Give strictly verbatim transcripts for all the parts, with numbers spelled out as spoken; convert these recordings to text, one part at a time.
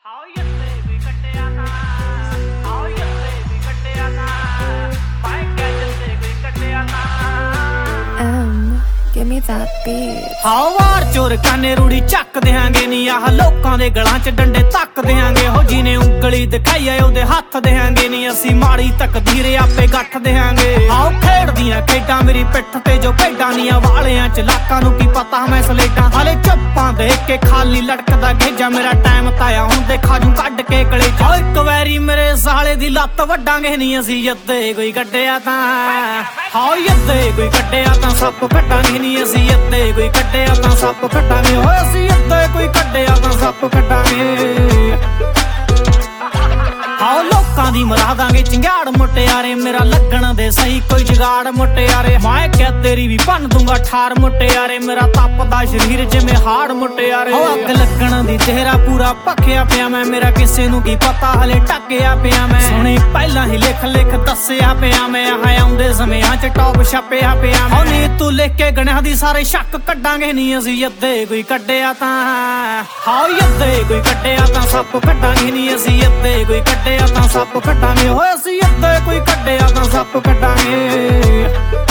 M, give me that beat. ਹਾਓ ਵਾਰ ਚੋਰ ਕਾਨੇ ਰੂੜੀ ਚੱਕ ਦਿਆਂਗੇ ਨੀ ਆਹ ਲੋਕਾਂ ਦੇ ਗਲਾਂ 'ਚ ਡੰਡੇ ਤੱਕ ਦਿਆਂਗੇ ਹੋ ਜਿਹਨੇ ਉਂਗਲੀ ਦਿਖਾਈ ਆ ਉਹਦੇ ਹੱਥ ਦਿਆਂਗੇ ਨੀ ਅਸੀਂ ਮਾੜੀ ਤਕਦੀਰ ਆਪੇ ਗੱਠ ਦਿਆਂਗੇ। ਆਓ ਖੇਡਦੀਆਂ ਖੇਡਾਂ ਮੇਰੀ ਪਿੱਠ ਤੇ ਜੋ ਭੇਡਾਂ ਨੀਆਂ ਵਾਲਿਆਂ 'ਚ ਲਾਕਾਂ ਨੂੰ ਕੀ ਪਤਾ ਮੈਂ ਸਲੇਟਾਂ ਹਾਲੇ ਚੱਪਾਂ ਦੇਖ ਕੇ ਖਾਲੀ ਲੜਕਦਾ ਗੇਜਾ ਮੇਰਾ ਟਾਈਮ ਤਾਇਆ ਹੁਣ ਦੇਖਾ ਜੂ ਕੱਢ ਕੇ ਕਲੇ ਜਾ ਇੱਕ ਵਾਰੀ ਮੇਰੇ ਸਾਲੇ ਦੀ ਲੱਤ ਵੱਡਾਂਗੇ ਨੀ ਅਸੀਂ ਜੱਦੇ ਕੋਈ ਕੱਢਿਆ ਤਾਂ ਹਾਓ ਜੱਦੇ ਕੋਈ ਕੱਢਿਆ ਤਾਂ ਸੱਪ ਕੱਢਾਂਗੇ ਨੀ ਅਸੀਂ ਅੱਧੇ ਕੋਈ ਕੱਢਿਆ ਤਾਂ ਸੱਪ ਕੱਢਾਂਗੇ ਹੋਏ ਅਸੀਂ ਅੱਧੇ ਕੋਈ ਕੱਢਿਆ ਤਾਂ ਸੱਪ ਕੱਢਾਂਗੇ। ਹਾਓ ਲੋਕਾਂ ਦੀ ਮਰਾ ਦਾਂਗੇ ਚੰਗਿਆੜ ਮੁਟਿਆਰੇ ਮੇਰਾ ਲੱਗਣ ਦੇ ਸਹੀ ਕੋਈ ਜਗਾੜ ਮੁਟਿਆਰੇ ਮੈਂ ਕਿਹਾ ਤੇਰੀ ਵੀ ਭੰਨ ਦੂੰਗਾ ਠਾਰ ਮੁਟਿਆਰੇ ਮੇਰਾ ਤਪਦਾ ਸਰੀਰ ਜਿਵੇਂ ਹਾੜ ਮੁਟਿਆਰੇ ਹੋ ਅੱਗ ਲੱਗਣ ਦੀ ਤੇਰਾ ਪੂਰਾ ਭਖਿਆ ਪਿਆ ਮੈਂ ਮੇਰਾ ਕਿਸੇ ਨੂੰ ਕੀ ਪਤਾ ਹਲੇ ਟੱਕਿਆ ਪਿਆ ਮੈਂ ਸੁਣੇ ਪਹਿਲਾਂ ਹੀ ਲਿਖ ਲਿਖ ਦੱਸਿਆ ਪਿਆ ਮੈਂ ਆਹ ਆਉਂਦੇ ਸਮਿਆਂ 'ਚ ਟੌਪ ਛਪਿਆ ਪਿਆ ਮੈਂ ਨੀ ਤੂੰ ਲਿਖ ਕੇ ਗਣਿਆਂ ਦੀ ਸਾਰੇ ਸ਼ੱਕ ਕੱਢਾਂਗੇ ਨੀ ਅਸੀਂ ਅੱਧੇ ਕੋਈ ਕੱਢਿਆ ਤਾਂ ਹਾਓ ਅੱਧੇ ਕੋਈ ਕੱਢਿਆ ਤਾਂ ਸੱਪ ਕੱਢਾਂਗੇ ਨੀ ਅਸੀਂ ਅੱਧੇ ਕੋਈ ਕੱਢਿਆ ਤਾਂ ਸੱਪ ਕੱਢਾਂਗੇ ਹੋਏ ਅਸੀਂ ਅੱਧੇ ਕੋਈ ਕੱਢਿਆ ਤਾਂ ਸੱਪ ਕੱਢਾਂਗੇ।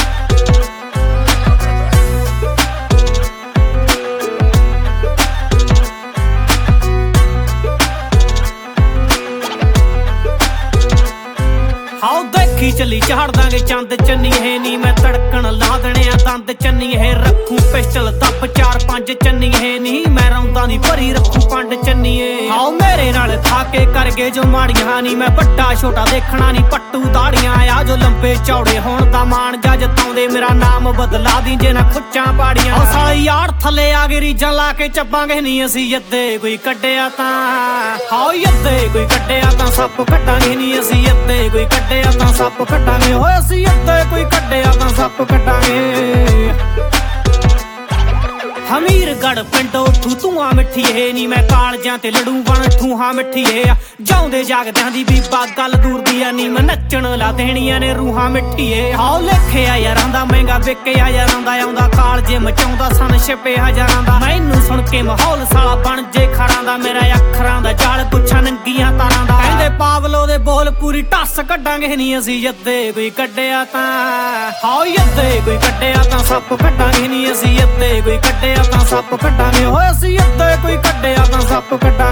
ਹਾਓ ਦੇਖੀ ਚੱਲੀ ਝਾੜ ਦਾਂਗੇ ਚੰਦ ਚੰਨੀ ਹੈ ਨੀ ਮੈਂ ਤੜਕਣ ਲਾ ਦੇਣੇ ਆ ਦੰਦ ਚੰਨੀ ਹੈ ਰੱਖੂ ਪਿਸਟਲ ਦੱਬ ਚਾਰ ਪੰਜ ਚੰਨੀ ਹੈ ਨੀ ਮੈਂ ਰੌਂਦਾਂ ਦੀ ਭਰੀ ਰੱਖੂ ਪੰਡ ਚੰਨੀਏ। ਹਾਓ ਮੇਰੇ ਨਾਲ ਥਾ ਕੇ ਕਰ ਗਏ ਜੋ ਮਾੜੀਆਂ ਨੀ ਮੈਂ ਵੱਡਾ ਛੋਟਾ ਦੇਖਣਾ ਨੀ ਪੱਟੂ ਦਾੜੀਆਂ ਆ ਜੋ ਲੰਬੇ ਚੌੜੇ ਹੋਣ ਦਾ ਮਾਣ ਜਾ ਜਤਾਉਂਦੇ ਮੇਰਾ ਨਾਮ ਬਦਲਾ ਦੀ ਜੇ ਨਾ ਖੁੱਚਾਂ ਪਾੜੀਆਂ ਉਹ ਸਾਲੀ ਯਾਰ ਥੱਲੇ ਆ ਗਏ ਰੀਜਾਂ ਲਾ ਕੇ ਚੱਬਾਂਗੇ ਨੀ ਅਸੀਂ ਅੱਧੇ ਕੋਈ ਕੱਢਿਆ ਤਾਂ ਹਾਓ ਅੱਧੇ ਕੋਈ ਕੱਢਿਆ ਤਾਂ ਸੱਪ ਕੱਢਾਂਗੇ ਨੀ ਅਸੀਂ ਅੱਧੇ ਕੋਈ ਕੱਢਿਆ ਤਾਂ ਸੱਪ ਕੱਢਾਂਗੇ ਹੋਏ ਅਸੀਂ ਅੱਧੇ ਕੋਈ ਕੱਢਿਆ ਤਾਂ ਸੱਪ ਕੱਢਾਂਗੇ। ਹਮੀਰਗੜ ਪਿੰਡੋਂ ਠੂ ਧੂਆਂ ਮਿੱਠੀ ਏ ਨੀ ਮੈਂ ਕਾਲਜਾਂ ਤੇ ਲੜੂ ਬਣ ਠੂਹਾਂ ਮਿੱਠੀ ਏ ਜਾਉਂਦੇ ਜਾਗਦਿਆਂ ਦੀ ਬੀਬਾ ਗੱਲ ਦੂਰ ਦੀ ਆ ਨੀ ਮੈਂ ਨੱਚਣ ਲਾ ਦੇਣੀਆਂ ਨੇ ਰੂਹਾਂ ਮਿੱਠੀ ਏ। ਹਾਓ ਲਿਖਿਆ ਯਾਰਾਂ ਦਾ ਮਹਿੰਗਾ ਵਿਕਿਆ ਯਾਰਾਂ ਦਾ ਆਉਂਦਾ ਕਾਲਜੇ ਮਚਾਉਂਦਾ ਸਨ ਛਿਪੇ ਹਜ਼ਾਰਾਂ ਦਾ ਮੈਨੂੰ ਸੁਣ ਕੇ ਮਾਹੌਲ ਸਾਲਾ ਬਣ ਜੇ ਖੜਾਂ ਦਾ ਮੇਰਾ ਅੱਖਰਾਂ ਦਾ ਜਾਲ ਗੁੱਛਾ ਨੰਗੀਆਂ ਤਾਰਾਂ ਦਾ ਕਹਿੰਦੇ ਪਾਵਲੋ ਦੇ ਬੋਲ ਪੂਰੀ ਟੱਸ ਕੱਢਾਂਗੇ ਨੀ ਅਸੀਂ ਅੱਧੇ ਕੋਈ ਕੱਢਿਆ ਤਾਂ ਹਾਓ ਅੱਧੇ ਕੋਈ ਕੱਢਿਆ ਤਾਂ ਸੱਪ ਕੱਢਾਂਗੇ ਨੀ ਅਸੀਂ ਅੱਧੇ ਕੋਈ ਕੱਢਿਆ ਤਾਂ ਸੱਪ ਕੱਢਾਂਗੇ ਹੋਏ ਅਸੀਂ ਅੱਧੇ ਕੋਈ ਕੱਢਿਆ ਤਾਂ ਸੱਪ ਕੱਢਾਂਗੇ।